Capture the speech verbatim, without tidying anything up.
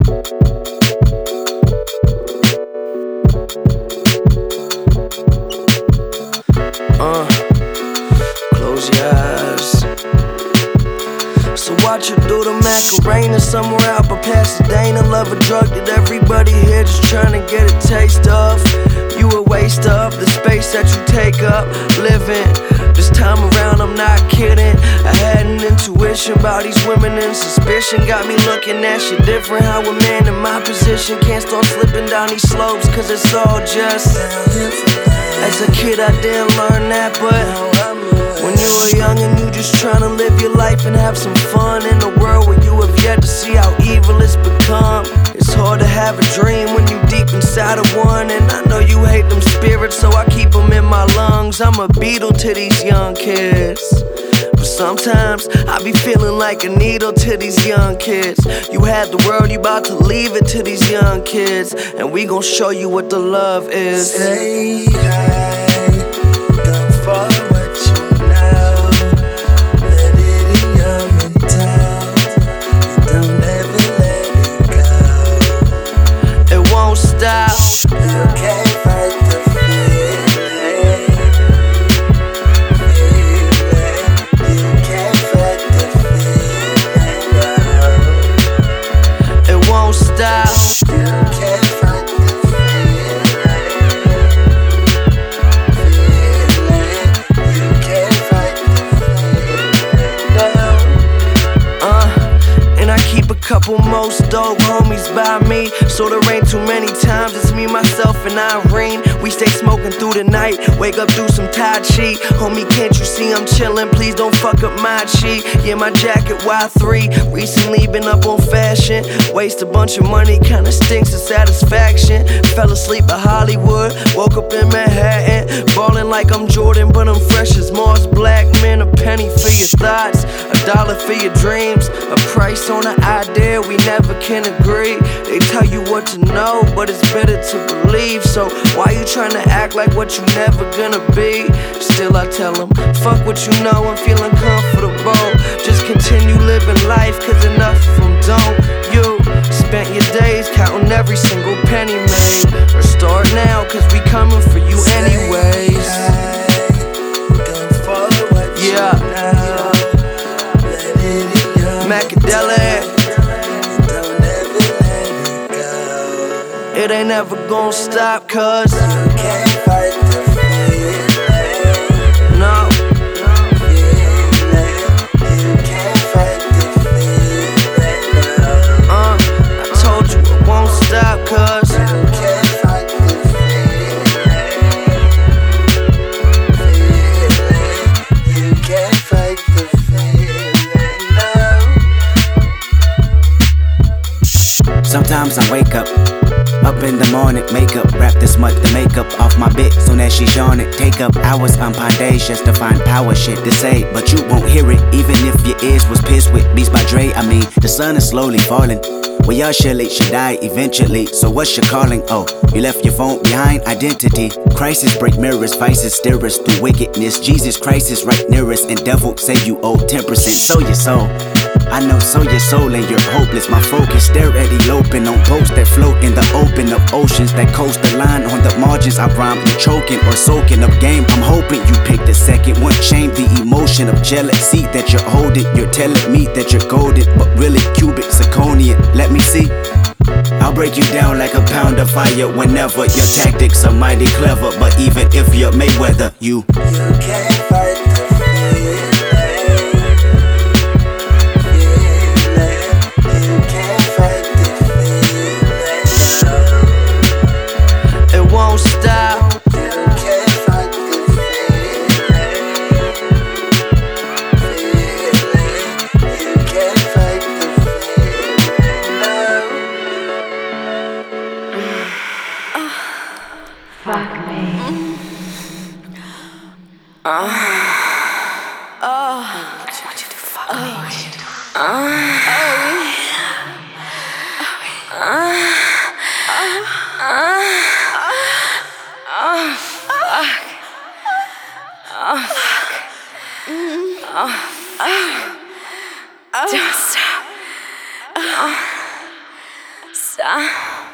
Uh, close your eyes. So watch you do the Macarena somewhere out by Pasadena. Love a drug that everybody here just trying to get a taste of. You a waste of the space that you take up living. This time around I'm not kidding. I had an intuition about these women and suspicion got me looking at shit different. How a man in my position can't start slipping down these slopes, cause it's all just as a kid I didn't learn that, but when you were young and you just tryna live your life and have some fun in a world where you have yet to see how evil it's become. It's hard to have a dream when you deep inside of one, and I know you hate them spirits, so I keep them in my lungs. I'm a beetle to these young kids, but sometimes I be feeling like a needle to these young kids. You had the world, you about to leave it to these young kids, and we gon' show you what the love is. Say hi, don't follow what you know. Let it in your mental, and don't ever let it go. It won't stop. You can't fight the feeling, feeling. You can't fight the feeling, no. It won't stop. You can't fight the feeling, feeling. You can't fight the feeling, no. Uh, and I keep a couple most dope homies by me, so there ain't too many times it's me, myself, and Irene. We stay smoking through the night, wake up, do some Tai Chi. Homie, can't you see I'm chillin'? Please don't fuck up my chi. Yeah, my jacket Y three. Recently been up on fashion, waste a bunch of money, kinda stinks of satisfaction. Fell asleep at Hollywood, woke up in Manhattan, ballin' like I'm Jordan, but I'm fresh as Mars Blackman. A penny for your thoughts, a dollar for your dreams, a price on an idea we never can agree. They tell you what to know, but it's better to believe. So why you tryna act like what you never gonna be? Still I tell them, fuck what you know and feel uncomfortable. Just continue living life, cause enough of them don't. You spent your days counting every single penny made. Or start now, cause we coming for you anyways. Don't follow what you Yeah. know. Let it in your Macadelic, don't ever let it go. it ain't never gonna stop, cause You can't fight the feeling, no. feeling. You can't fight the feeling, no. Uh, I told you it won't stop, cause You can't fight the feeling, feeling. You can't fight the feeling, no. Sometimes I wake up, up in the morning, makeup, wrap this much the makeup off my bit. Soon as she's on it, take up hours on Pondays just to find power shit to say, but you won't hear it, even if your ears was pissed with Beats by Dre. I mean, the sun is slowly falling. Well, y'all surely should die eventually. So what's your calling? Oh, you left your phone behind. Identity crisis, break mirrors, vices steer us through wickedness. Jesus Christ is right near us, and devil say you owe ten percent. So your soul, I know, so your soul and you're hopeless. My focus, stare at eloping on boats that float in the open of oceans that coast the line on the margins. I rhyme with choking or soaking up game. I'm hoping you pick the second one. Shame the emotion of jealousy that you're holding. You're telling me that you're golden, but really cubic zirconian. Let me see. I'll break you down like a pound of fire whenever your tactics are mighty clever. But even if you're Mayweather, you You can't fight the feeling, feeling. You can't fight the feeling, no. it won't stop. You can't fight the feeling, feeling. You can't fight the feeling, no. Fuck me. Don't stop. Stop.